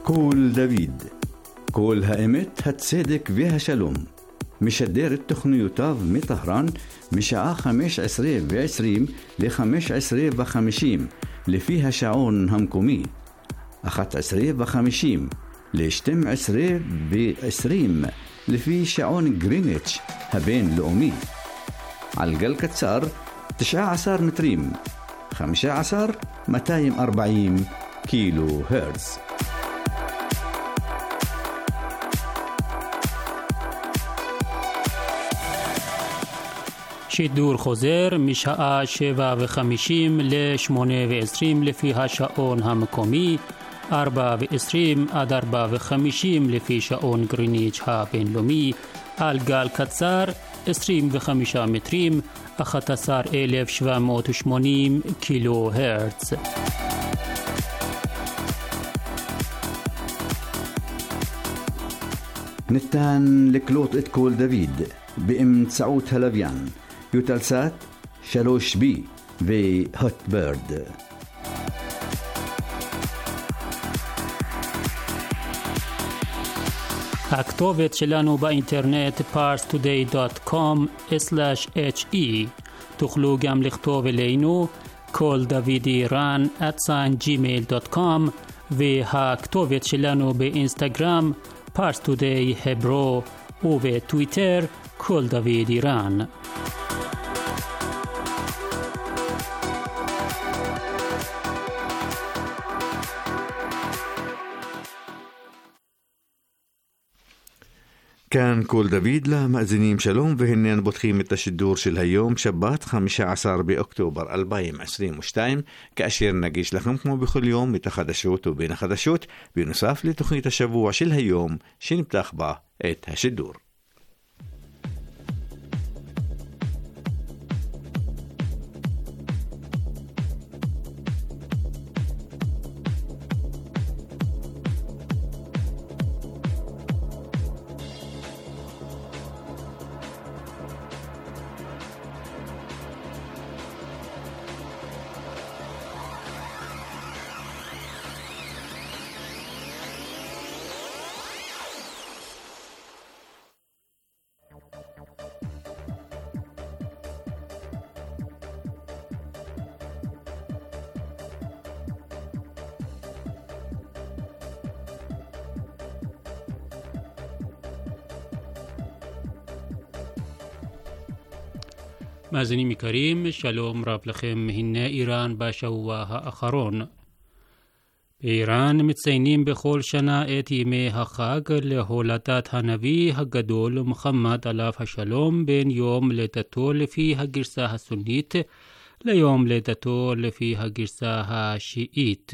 קול דוד, קול האמת, הצדק והשלום. משדר את תוכניותיו מטהרן משעה 15:20 ל-15:50 לפי השעון המקומי, 11:50 ל-12:20 לפי שעון גריניץ' הבינלאומי. על גל קצר 19 מטרים, 15,240 קילו הרץ. שידור חוזר משעה 7:50 ל-8:20 לפי השעון המקומי, 4:20 עד 4:50 לפי שעון גריניץ' הבינלאומי, על גל קצר 25 מטרים, 11,780 קילו הרץ. ניתן לקלוט את קול דוד באמצעות הלוויין, יוטלסאט 3B והוטברד. הכתובת שלנו באינטרנט parstoday.com/he. תוכלו גם לכתוב אלינו koldavidiran@gmail.com, והכתובת שלנו באינסטגרם parstoday hebro, ובטוויטר קול דוד איראן. כאן קול דוד למאזינים שלום, והנה פותחים את השידור של היום, שבת 15 באוקטובר 2022, כאשר נגיש לכם כמו בכל יום את החדשות ובין החדשות, בנוסף לתוכנית השבוע של היום שנפתח בה את השידור. מאזינים יקרים, שלום רב לכם. הנה איראן בשבוע האחרון. באיראן מציינים בכל שנה את ימי החג להולדת הנביא הגדול מוחמד עליו השלום, בין יום לידתו לפי הגרסה הסונית ליום לידתו לפי הגרסה השיעית.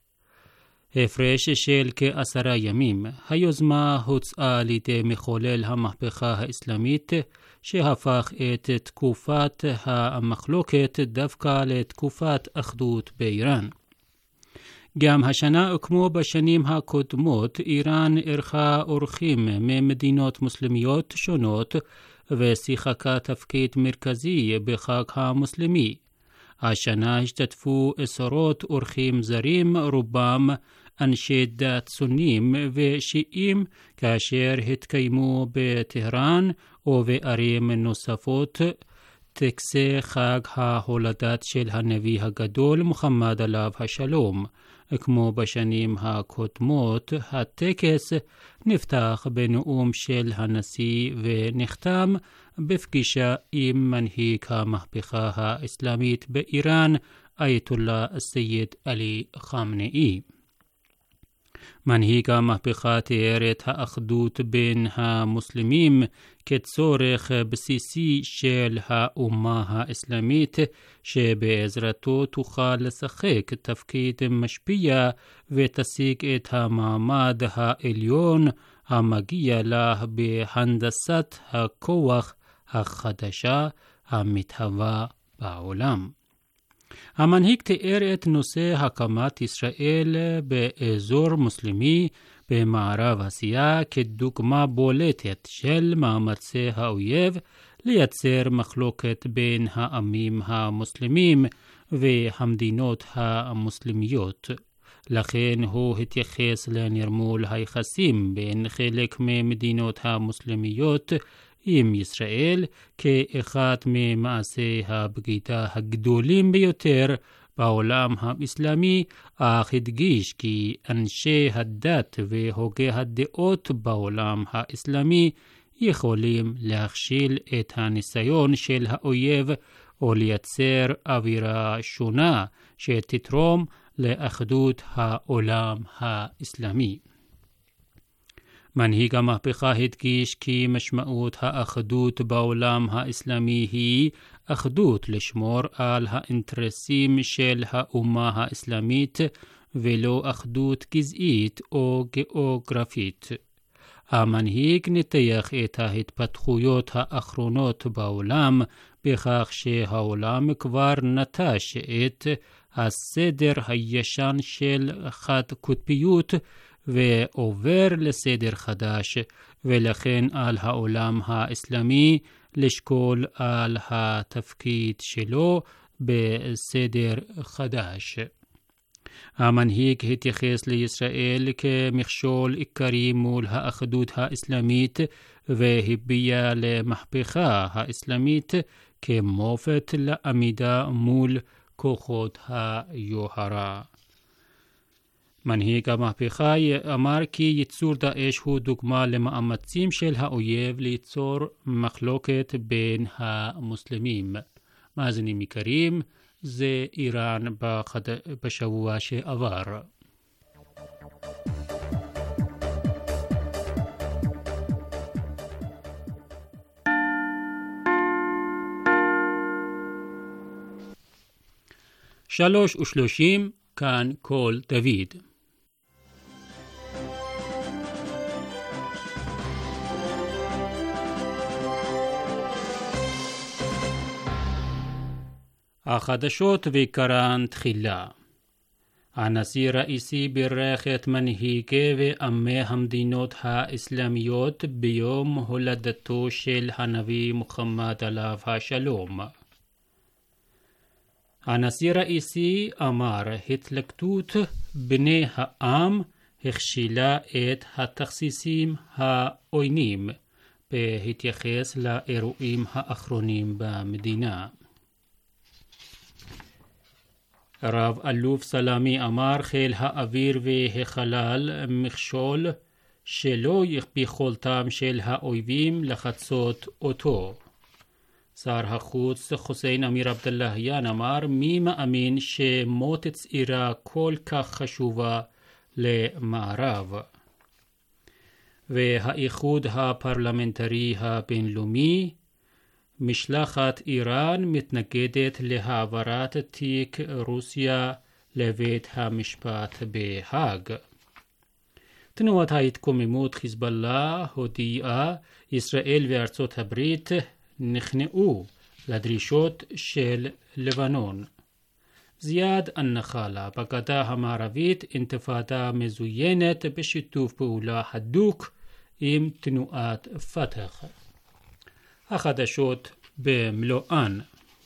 הפרש של כ10 ימים. היוזמה הוצאה לידי מחולל המהפכה האסלאמית, שהפך את תקופת המחלוקת דווקא לתקופת אחדות באיראן. גם השנה, כמו בשנים הקודמות, איראן אירחה אורחים ממדינות מוסלמיות שונות ושיחקה תפקיד מרכזי בחג המוסלמי. השנה השתתפו עשרות אורחים זרים, רובם אנשי דת סונים ושיעים, כאשר התקיימו בטהרן ובערים נוספות טקסי חג ההולדת של הנביא הגדול מוחמד עליו השלום. כמו בשנים הקודמות, הטקס נפתח בנאום של הנשיא ונחתם בפגישה עם מנהיג המהפכה האסלאמית באיראן, אייתוללה סייד עלי חמנאי. מנהיג המהפכה תיאר את האחדות בין המוסלמים כצורך בסיסי של האומה האסלאמית, שבעזרתו תוכל לשחק תפקיד משפיע ותשיג את המעמד העליון המגיע לה בהנדסת הכוח החדשה המתהווה בעולם. המנהיג תיאר את נושא הקמת ישראל באזור מוסלמי במערב אסיה כדוגמה בולטת של מאמצי האויב לייצר מחלוקת בין העמים המוסלמים והמדינות המוסלמיות. לכן הוא התייחס לנרמול היחסים בין חלק ממדינות המוסלמיות עם ישראל כאחד ממעשי הבגידה הגדולים ביותר בעולם האסלאמי, אך הדגיש כי אנשי הדת והוגי הדעות בעולם האסלאמי יכולים להכשיל את הניסיון של האויב או לייצר אווירה שונה שתתרום לאחדות העולם האסלאמי. מנהיג המהפכה הדגיש כי משמעות האחדות בעולם האסלאמי היא אחדות לשמור על האינטרסים של האומה האסלאמית ולא אחדות גזעית או גיאוגרפית. המנהיג ניתח את ההתפתחויות האחרונות בעולם בכך שהעולם כבר נטש את הסדר הישן של חד-קוטביות ועובר לסדר חדש, ולכן על העולם האסלאמי לשקול על התפקיד שלו בסדר חדש. המנהיג התייחס לישראל כמכשול עיקרי מול האחדות האסלאמית והביע למהפכה האסלאמית כמופת לעמידה מול כוחות היוהרה. מנהיג המהפכה אמר כי ייצור דאעש הוא דוגמה למאמצים של האויב ליצור מחלוקת בין המוסלמים. מאזינים יקרים, זה איראן בשבוע שעבר. שלוש ושלושים, כאן כל דוד. החדשות ועיקרן תחילה. הנשיא ראיסי בירך את מנהיגי ועמי המדינות האסלאמיות ביום הולדתו של הנביא מוחמד עליו השלום. הנשיא ראיסי אמר, התלכדות בני העם הכשילה את התכסיסים העוינים, בהתייחס לאירועים האחרונים במדינה. רב אלוף סלאמי אמר, חיל האוויר והחלל מכשול שלא ביכולתם של האויבים לחצות אותו. שר החוץ חוסיין אמיר עבדאללהיאן אמר, מי מאמין שמות צעירה כל כך חשובה למערב. והאיחוד הפרלמנטרי הבינלאומי, משלחת איראן מתנגדת להעברת תיק רוסיה לבית המשפט בהאג. תנועת ההתקוממות חיזבאללה הודיעה, ישראל וארצות הברית נכנעו לדרישות של לבנון. זיאד אל-נחלה, בגדה המערבית, אינתיפאדה מזוינת בשיתוף פעולה הדוק עם תנועת פתח. החדשות במלואן.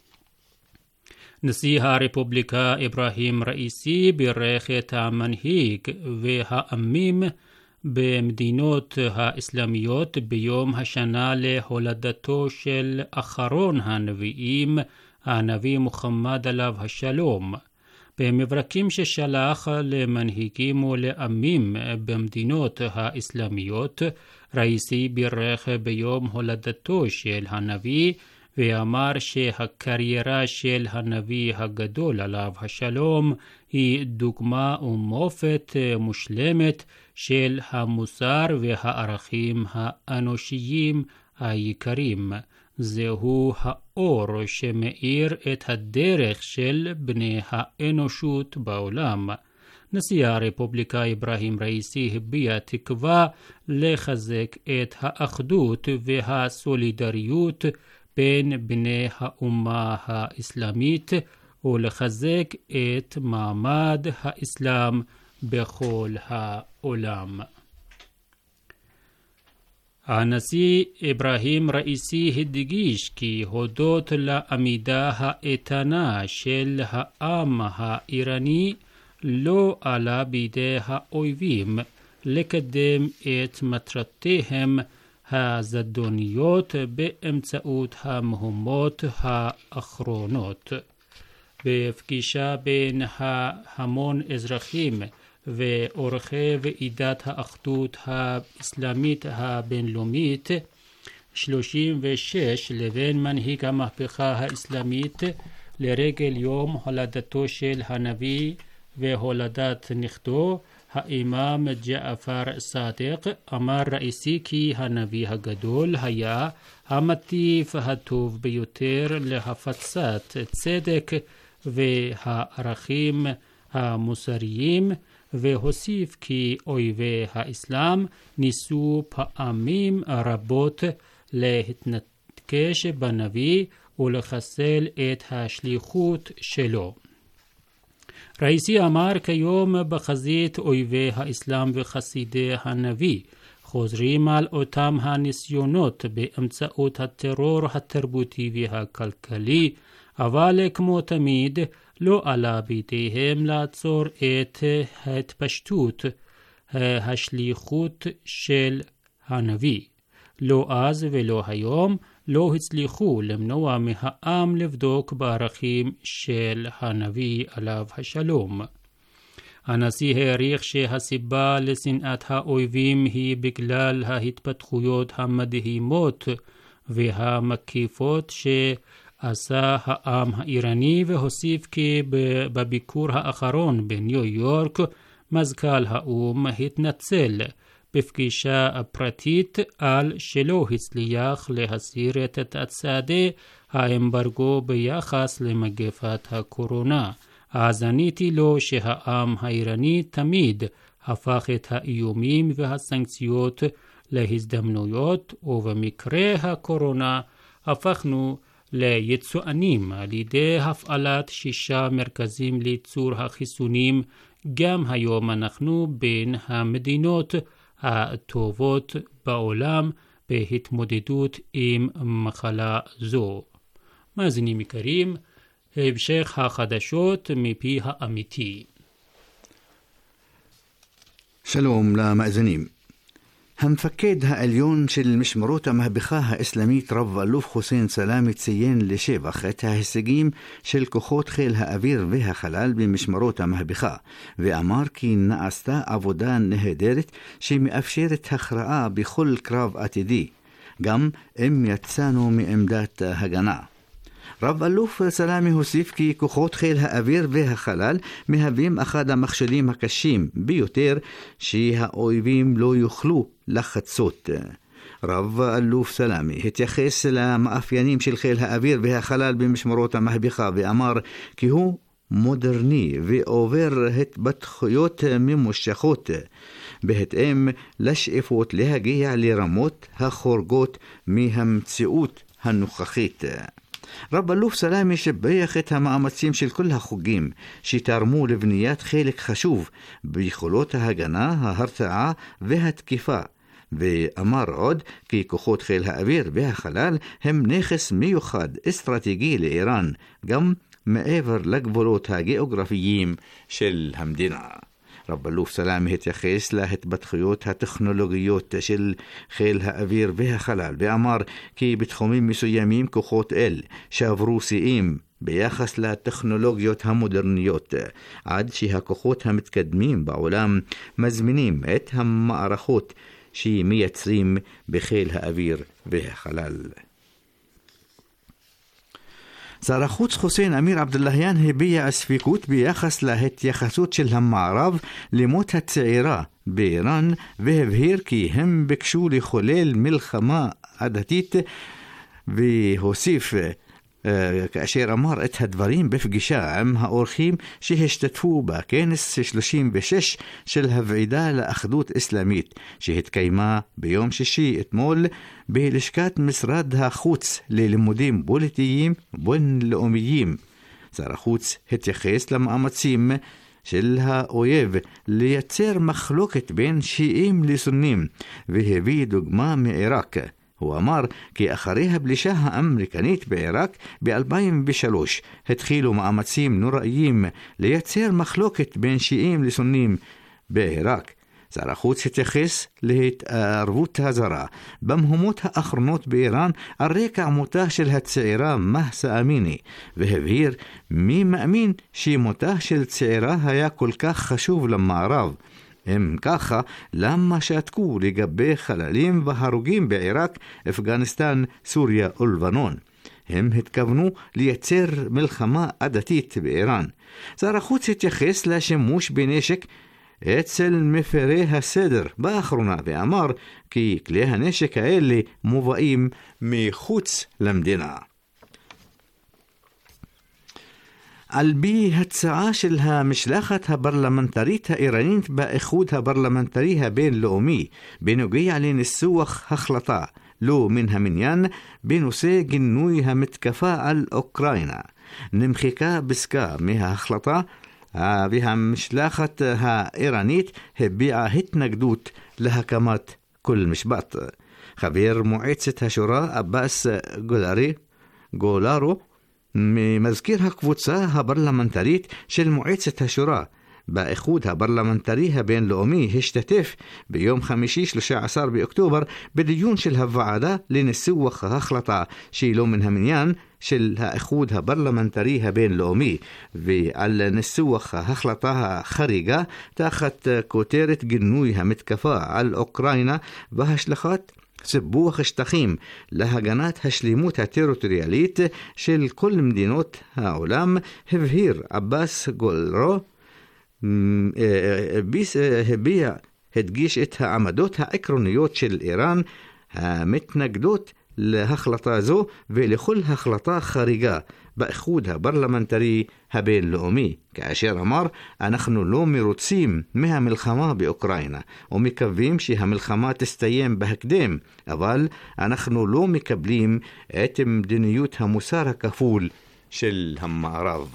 נשיא הרפובליקה אברהים ראיסי בירך את המנהיג והעמים במדינות האסלאמיות ביום השנה להולדתו של אחרון הנביאים, הנביא מוחמד עליו השלום. במברקים ששלח למנהיגים ולעמים במדינות האסלאמיות, ראיסי בירך ביום הולדתו של הנביא ואמר שהקריירה של הנביא הגדול עליו השלום היא דוגמה ומופת מושלמת של המוסר והערכים האנושיים היקרים. זהו האור שמאיר את הדרך של בני האנושות בעולם. נשיא הרפובליקה אברהים ראיסי הביע תקווה לחזק את האחדות והסולידריות בין בני האומה האסלאמית ולחזק את מעמד האסלאם בכל העולם. הנשיא אברהים ראיסי הדגיש כי הודות לעמידה האיתנה של העם האיראני לא עלה בידי האויבים לקדם את מטרותיהם הזדוניות באמצעות המהומות האחרונות. בפגישה בין המון אזרחים ועורכי ועידת האחדות האסלאמית הבינלאומית 36 לבין מנהיג המהפכה האסלאמית לרגל יום הולדתו של הנביא והולדת נכדו, האימאם ג'עפר סאדק, אמר ראיסי כי הנביא הגדול היה המטיף הטוב ביותר להפצת צדק והערכים המוסריים, והוסיף כי אויבי האסלאם ניסו פעמים רבות להתנקש בנביא ולחסל את השליחות שלו. ראיסי אמר כיום בחזית אויבי האסלאם וחסידי הנביא חוזרים על אותם הניסיונות באמצעות הטרור התרבותי והכלכלי, אבל כמו תמיד לא עלה בידיהם לעצור את התפשטות השליחות של הנביא. לא אז ולא היום לא הצליחו למנוע מהעם לבדוק בערכים של הנביא עליו השלום. הנשיא העריך שהסיבה לשנאת האויבים היא בגלל ההתפתחויות המדהימות והמקיפות שעשה העם האיראני, והוסיף כי בביקור האחרון בניו יורק מזכ"ל האו"ם התנצל בפגישה פרטית על שלא הצליח להסיר את צעדי האמברגו ביחס למגפת הקורונה. אז עניתי לו שהעם האיראני תמיד הפך את האיומים והסנקציות להזדמנויות, ובמקרה הקורונה הפכנו ליצואנים על ידי הפעלת 6 מרכזים לייצור החיסונים. גם היום אנחנו בין המדינות הטובות בעולם בהתמודדות עם מחלה זו. מאזינים יקרים, המשך החדשות מפי האמיתי. שלום למאזינים. המפקד העליון של משמרות המהפכה האסלאמית רב אלוף חוסיין סלאמי ציין לשבח את ההישגים של כוחות חיל האוויר והחלל במשמרות המהפכה, ואמר כי נעשתה עבודה נהדרת שמאפשרת הכרעה בכל קרב עתידי, גם אם יצאנו מעמדת הגנה. רב אלוף סלאמי הוסיף כי כוחות חיל האוויר והחלל מהווים אחד המכשולים הקשים ביותר שהאויבים לא יוכלו לחצות. רב אלוף סלאמי התייחס למאפיינים של חיל האוויר והחלל במשמרות המהפכה ואמר כי הוא מודרני ועובר התפתחויות ממושכות בהתאם לשאיפות להגיע לרמות החורגות מהמציאות הנוכחית. רב אלוף סלאמי שבח את המאמצים של כל החוגים שתרמו לבניית חלק חשוב ביכולות ההגנה, ההרתעה והתקיפה, ואמר עוד כי כוחות חיל האוויר והחלל הם נכס מיוחד אסטרטגי לאיראן, גם מעבר לגבולות הגיאוגרפיים של המדינה. רב אלוף סלאמי התייחס להתפתחויות הטכנולוגיות של חיל האוויר והחלל ואמר כי בתחומים מסוימים כוחות אל שעברו שיאים ביחס לטכנולוגיות המודרניות, עד שהכוחות המתקדמים בעולם מזמינים את המערכות שמייצרים בחיל האוויר והחלל. שר החוץ חוסיין אמיר עבדלהיאן הביע ספקות ביחס להתייחסות של המערב למות הצעירה באיראן, והבהיר כי הם ביקשו לחולל מלחמה עדתית, והוסיף כאשר אמר את הדברים בפגישה עם האורחים שהשתתפו בכנס 36 של הוועידה לאחדות אסלאמית שהתקיימה ביום שישי אתמול בלשכת משרד החוץ ללימודים פוליטיים בינלאומיים. שר החוץ התייחס למאמצים של האויב לייצר מחלוקת בין שיעים לסונים והביא דוגמה מעיראק. הוא אמר כי אחרי הפלישה האמריקנית בעיראק ב-2003 התחילו מאמצים נוראיים לייצר מחלוקת בין שיעים לסונים בעיראק. שר החוץ התייחס להתערבות הזרה במהומות האחרונות באיראן על רקע מותה של הצעירה מהסה אמיני, והבהיר מי מאמין שמותה של צעירה היה כל כך חשוב למערב. אם ככה, למה שתקו לגבי חללים והרוגים בעיראק, אפגניסטן, סוריה ולבנון? הם התכוונו לייצר מלחמה עדתית באיראן. שר החוץ התייחס לשימוש בנשק אצל מפרי הסדר באחרונה ואמר כי כלי הנשק האלה מובאים מחוץ למדינה. על פי הצעה של המשלחת הפרלמנטרית האיראנית באיחוד הפרלמנטרי הבינלאומי בנוגע לניסוח החלטה לא מן המניין בנושא גינוי המתקפה על אוקראינה, נמחקה פסקה מההחלטה והמשלחת האיראנית הביעה התנגדות להקמת כל משפט. חבר מועצת השורא עבאס גולארו, מזכיר הקבוצה הפרלמנטרית של מועצת השורא באיחוד הפרלמנטרי הבינלאומי, השתתף ביום חמישי 13 באוקטובר בדיון של הוועדה לניסוח ההחלטה שלא מן המניין של האיחוד הפרלמנטרי הבינלאומי ועל ניסוח ההחלטה החריגה תחת כותרת גינוי המתקפה על אוקראינה והשלכת סיפוח שטחים להגנת השלימות הטריטוריאלית של כל מדינות העולם. הבהיר עבאס גולרו, הדגיש את העמדות העקרוניות של איראן המתנגדות להחלטה זו ולכל החלטה חריגה באיחוד הפרלמנטרי הבינלאומי, כאשר אמר אנחנו לא מרוצים מהמלחמה באוקראינה ומקווים שהמלחמה תסתיים בהקדם, אבל אנחנו לא מקבלים את מדיניות המוסר הכפול של המערב.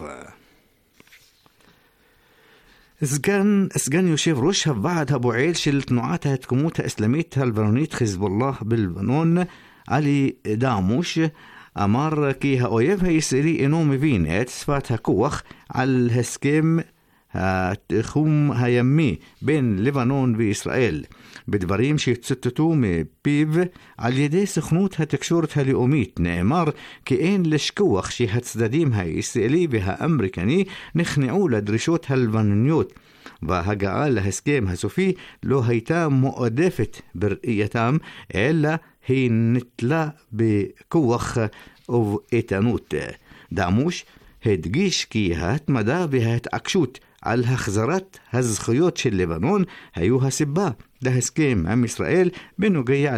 סגן יושב ראש הוועד הפועל של תנועת ההתקומות האסלאמית הלבנונית חיזבאללה בלבנון, עלי דעמוש, אמר כי האויב הישראלי אינו מבין את שפת הכוח על הסכם התחום הימי בין לבנון וישראל. בדברים שצוטטו מפיו על ידי סוכנות התקשורת הלאומית נאמר כי אין לשכוח שהצדדים הישראלי והאמריקני נכנעו לדרישות הלבנוניות וההגעה להסכם הסופי לא הייתה מועדפת בראייתם אלא היא נטלה בכוח ובאיתנות. דעמוש הדגיש כי ההתמדה וההתעקשות על החזרת הזכויות של לבנון היו הסיבה להסכם עם ישראל בנוגע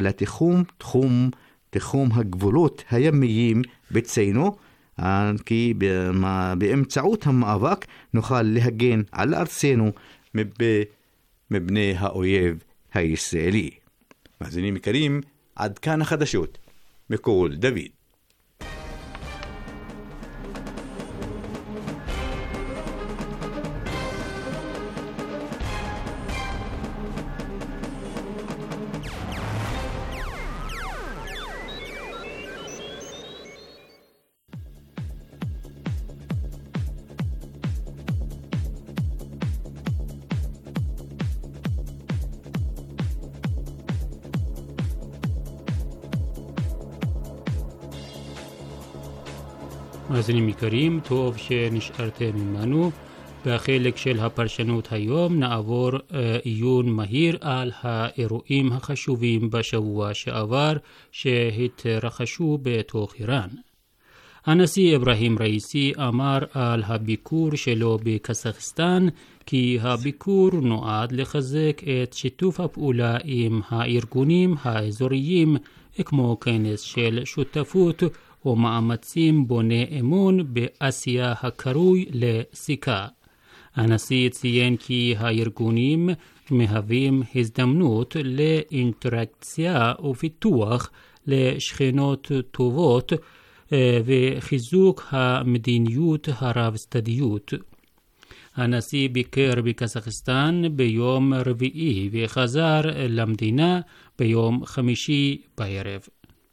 לתחום הגבולות הימיים, בציינו כי באמצעות המאבק נוכל להגן על ארצנו מבני האויב הישראלי. מאזינים יקרים, עד כאן החדשות מקול דוד. מאזינים יקרים, טוב שנשארתם עמנו. בחלק של הפרשנות היום נעבור עיון מהיר על האירועים החשובים בשבוע שעבר שהתרחשו בתוך איראן. הנשיא אברהים ראיסי אמר על הביקור שלו בקזחסטן כי הביקור נועד לחזק את שיתוף הפעולה עם הארגונים האזוריים כמו כנס של שותפות ומאמצים בוני אמון באסיה הקרוי לסיקה. הנשיא ציין כי הארגונים מהווים הזדמנות לאינטראקציה ופיתוח לשכנות טובות וחיזוק המדיניות הרב-צדדיות. הנשיא ביקר בקזחסטן ביום רביעי וחזר למדינה ביום חמישי בערב.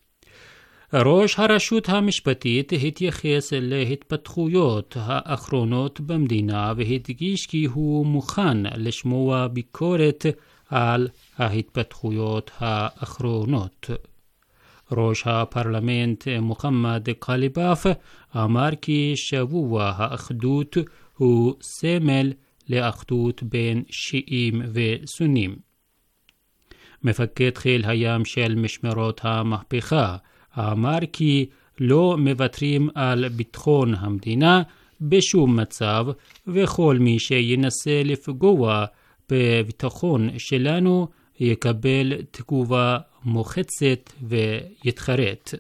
ראש הרשות המשפטית התייחס להתפתחויות האחרונות במדינה והדגיש כי הוא מוכן לשמוע ביקורת על ההתפתחויות האחרונות. ראש הפרלמנט מוחמד קליבאף אמר כי שבוע האחדות הוא סמל לאחדות בין שיעים וסונים. מפקד חיל הים של משמרות המהפכה אמר כי לא מוותרים על ביטחון המדינה בשום מצב, וכל מי שינסה לפגוע בביטחון שלנו יקבל תגובה מוחצת ויתחרט.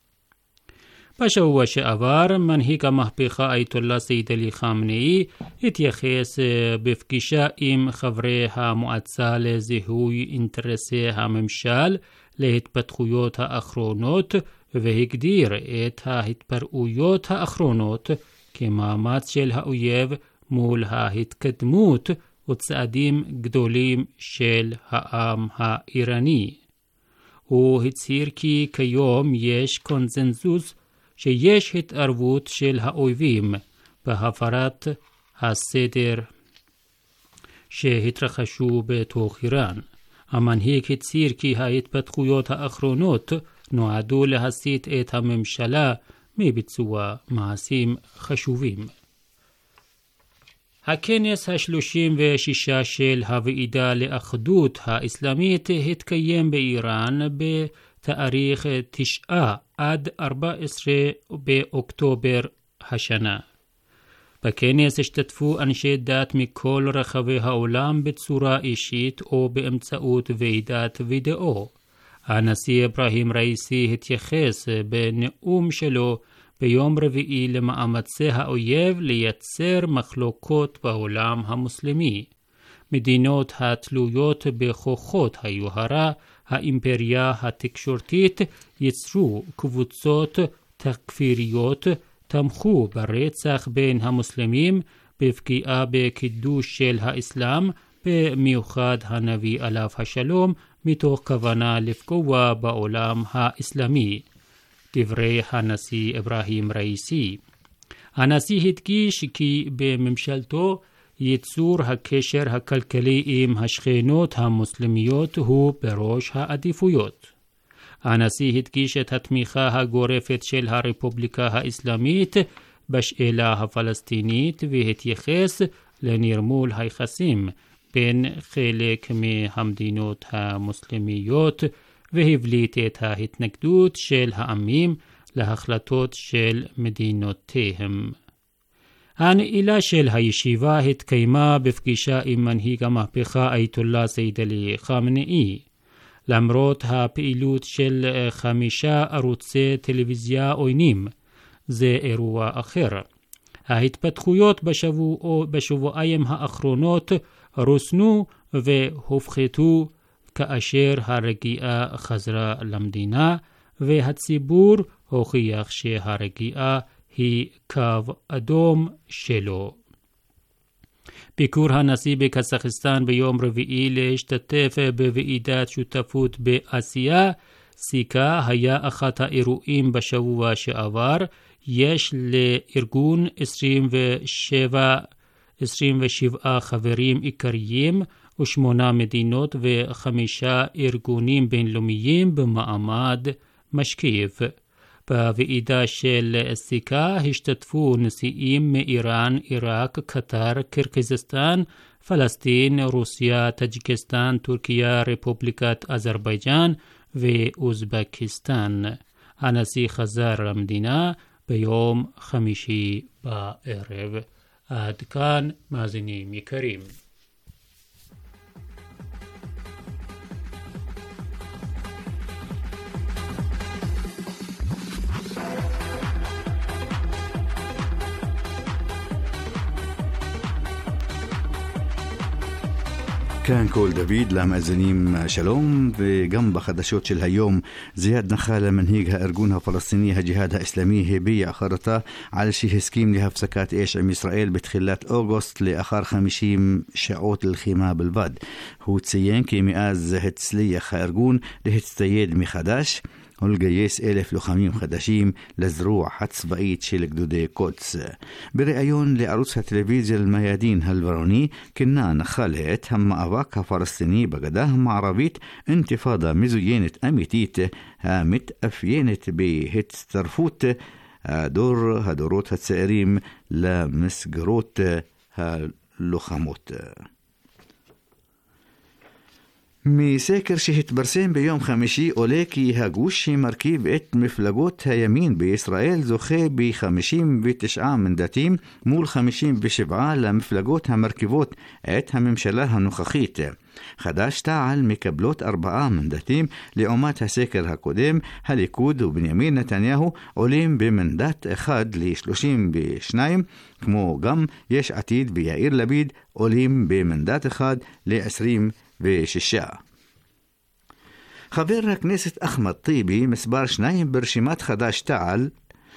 בשבוע שעבר מנהיג המהפכה אייתוללה סייד עלי חמנאי התייחס בפגישה עם חברי המועצה לזיהוי אינטרסי הממשל להתפתחויות האחרונות, והגדיר את ההתפרעויות האחרונות כמאמץ של האויב מול ההתקדמות וצעדים גדולים של העם האיראני. הוא הצהיר כי כיום יש קונצנזוס שיש התערבות של האויבים בהפרת הסדר שהתרחשו בתוך איראן. המנהיג הצהיר כי ההתפתחויות האחרונות נועדו להסיט את הממשלה מביצוע מעשים חשובים. הכנס ה-36 של הוועידה לאחדות האסלאמית התקיים באיראן בתאריך 9 עד 14 באוקטובר השנה. בכנס השתתפו אנשי דת מכל רחבי העולם בצורה אישית או באמצעות ועידת וידאו. הנשיא אברהים ראיסי התייחס בנאום שלו ביום רביעי למאמצי האויב לייצר מחלוקות בעולם המוסלמי. מדינות התלויות בכוחות היוהרה, האימפריה התקשורתית, יצרו קבוצות תכפיריות, תמכו ברצח בין המוסלמים, בפגיעה בקידוש של האסלאם, במיוחד הנביא עליו השלום, מתוך כוונה לפגוע בעולם האסלאמי. דברי הנשיא אברהים ראיסי. הנשיא הדגיש כי בממשלתו ייצור הקשר הכלכלי עם השכנות המוסלמיות הוא בראש העדיפויות. הנשיא הדגיש את התמיכה הגורפת של הרפובליקה האסלאמית בשאלה הפלסטינית והתייחס לנרמול היחסים בין חלק מהמדינות המוסלמיות והבליט את ההתנגדות של העמים להחלטות של מדינותיהם. הנעילה של הישיבה התקיימה בפגישה עם מנהיג המהפכה אייתוללה סייד עלי חמנאי. למרות הפעילות של 5 ערוצי טלוויזיה עוינים, זה אירוע אחר. ההתפתחויות בשבועיים האחרונות רוסנו והופחתו כאשר הרגיעה חזרה למדינה, והציבור הוכיח שהרגיעה היא קו אדום שלו. ביקור הנשיא בקזחסטן ביום רביעי להשתתף בוועידת שותפות באסיה סיקה היה אחד האירועים בשבוע שעבר. יש לארגון 27 חברים עיקריים ו8 מדינות ו5 ארגונים בינלאומיים במעמד משקיף. בוועידה של סיקה השתתפו נשיאים מאיראן, עיראק, קטר, קירגיזסטן, פלסטין, רוסיה, טאג'יקיסטן, טורקיה, רפובליקת אזרבייג'אן ואוזבקיסטן. הנשיא חזר למדינה ביום חמישי בערב. עד כאן מאזינים יקרים. כאן קול דוד למאזינים שלום, וגם בחדשות של היום זיאד נחאל מנהיג הארגון הפלסטיני הג'יהאד האסלאמי הביע חרטה על שהסכים להפסקת אש עם ישראל בתחילת אוגוסט לאחר 50 שעות לחימה בלבד. הוא ציין כי מאז הצליח הארגון להצטייד מחדש ולגייס 1,000 לוחמים חדשים לזרוע הצבאית של גדודי קודס. בריאיון לערוץ הטלוויזיה אל-מיאדין הלבנוני כינה נחלת המאבק הפלסטיני בגדה המערבית אינתיפאדה מזוינת אמיתית המתאפיינת בהצטרפות הדורות הצעירים למסגרות הלוחמות. מסקר שהתפרסם ביום חמישי עולה כי הגוש שמרכיב את מפלגות הימין בישראל זוכה ב-59 מנדטים מול 57 למפלגות המרכיבות את הממשלה הנוכחית. חד"ש-תע"ל מקבלות 4 מנדטים, לעומת הסקר הקודם הליכוד ובנימין נתניהו עולים במנדט אחד ל-32, כמו גם יש עתיד ויאיר לפיד עולים במנדט אחד ל-26. חבר הכנסת אחמד טיבי, מספר 2 ברשימת חד"ש-תע"ל,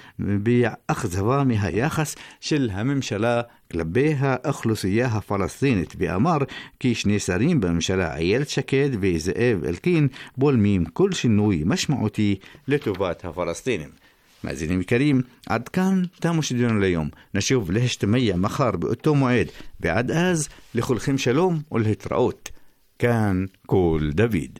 באכזבה מהיחס של הממשלה כלפי האוכלוסייה הפלסטינית, ואמר כי 2 שרים בממשלה, איילת שקד וזאב אלקין, בולמים כל שינוי משמעותי לטובת הפלסטינים. מאזינים יקרים, עד כאן תמו שידורנו ליום. נשוב להשתמע מחר באותו מועד, ועד אז לכולכם שלום ולהתראות. כאן כל דוד.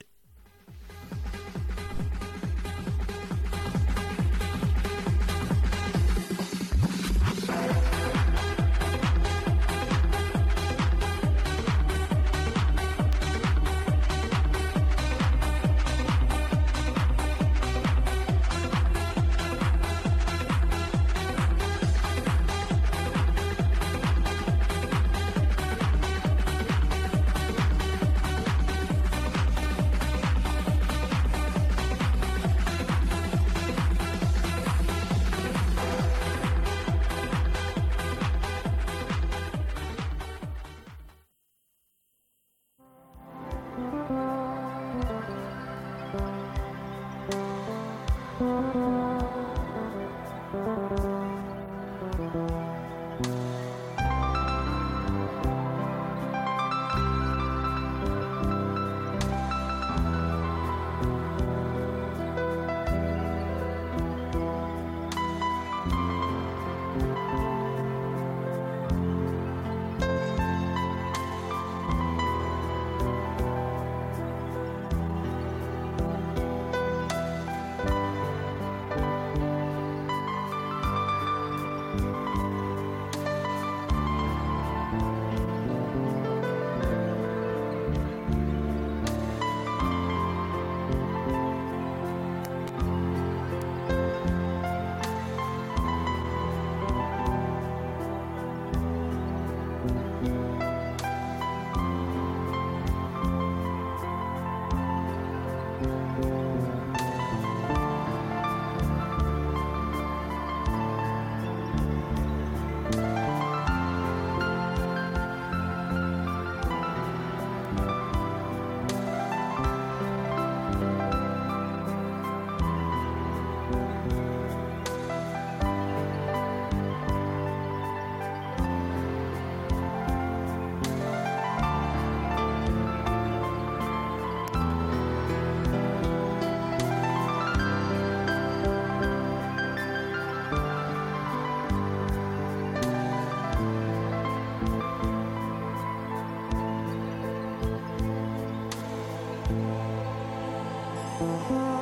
Thank you.